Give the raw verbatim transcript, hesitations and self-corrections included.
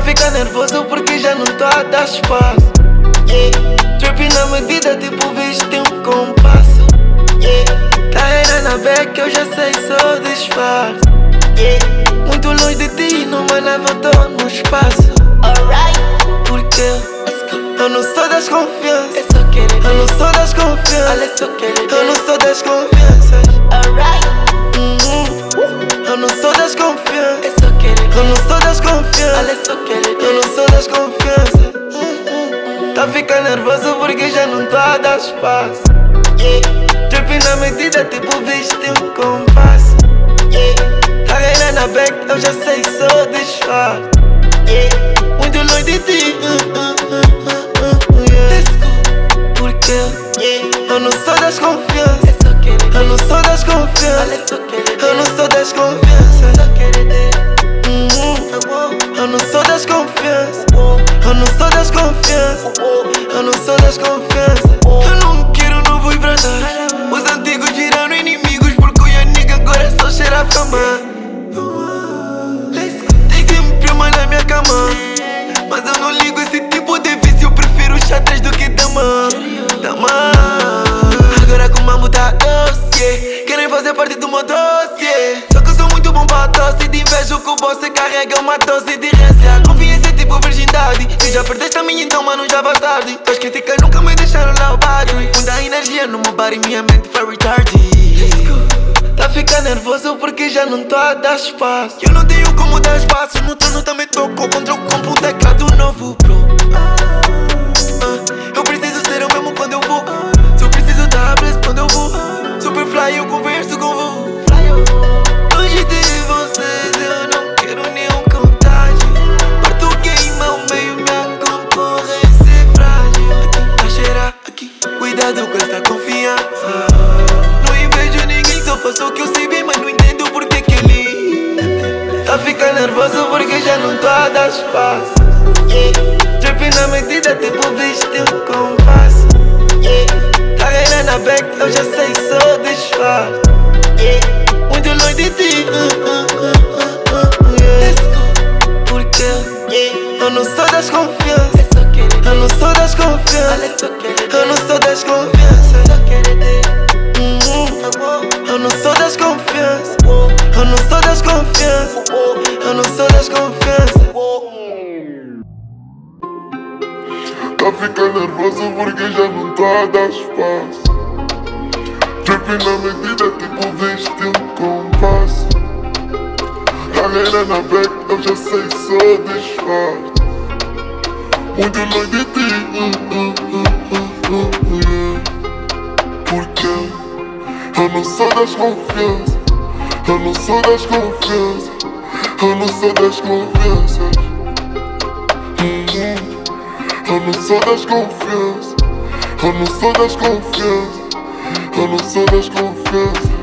ficar nervoso porque já não tô a dar espaço. Yeah. Trap na medida, tipo visto tem um compasso. Yeah. Carreira na back, eu já sei, só disfarce. Yeah. Muito longe de ti, numa nave eu tô no espaço. Alright. Porque eu não sou das confianças. Eu não sou das confianças. Eu não sou das confianças. Alright. Mm-hmm. Eu não sou das confianças. Eu não sou das confianças. Eu não sou das confianças. Mm-hmm. Tá ficando nervoso porque já não tô a dar espaço. Yeah. Trap na medida, tipo visto tem um compasso. Yeah. Carreira na back, eu já sei, só disfarce. Yeah. Muito longe de ti. Uh, uh, uh, uh, uh, yeah. Porque yeah. Eu não sou das confianças. Eu não sou das confianças. Eu não sou das confianças. Mm-hmm. Eu não sou das confianças. Eu não sou das confianças. Eu não sou das confianças. Eu não quero novo ir pra trás. Os antigos viraram inimigos porque o Yannick agora só cheira fama. Tem sempre uma na minha cama, mas eu não ligo esse tipo de vício. Eu prefiro xadrez do que dama. Dama. Agora com mambo tá doce, querem fazer parte do meu doce. Só que eu sou muito bom pra tosse. De inveja que o boss carrega uma dose de rência. Confiança é tipo virgindade. Se já perdeste a minha então mano já vai tarde. As críticas nunca me deixaram lá o battery. Muita energia no meu bar e minha mente foi retarded. Tá ficando nervoso porque já não tô a dar espaço. Eu não tenho como dar espaço. No trono também tocou contra o compo, um teclado novo, bro. uh, Eu preciso ser eu mesmo quando eu vou. Se eu preciso dar bless quando eu vou. Superfly eu converso com voo. Longe de vocês eu não quero nenhum contágio. Parto o game ao meio, minha concorrência é frágil. Aqui, a cheirar aqui, cuidado com essa confiança. Não invejo ninguém, só faço o que eu sei bem, mas não entendo porque que ele tá ficando nervoso porque já não tô a dar espaço. Yeah. Trap na medida, tipo visto tem um compasso. Yeah. Carreira na back, eu já sei, só disfarce. Yeah. Muito longe de ti. Uh, uh, uh, uh, uh, yeah. Porque yeah. Eu não sou das confianças. Eu não sou das confianças. Eu não sou das confianças. Mm-hmm. Eu não sou das confianças. Eu não sou das confianças. Eu não sou das confianças. Tá ficando nervoso porque já não tá a dar espaço. Trap na medida, tipo visto tem um compasso. Carreira na back, eu já sei, só disfarce. Muito longe de ti. uh, uh, uh, uh, uh, yeah. Porque eu não sou das confianças. Eu não sou das confianças. Eu não sou das confianças. Mm-hmm. Eu não sou das confianças. Eu não sou das confianças. Eu não sou das confianças.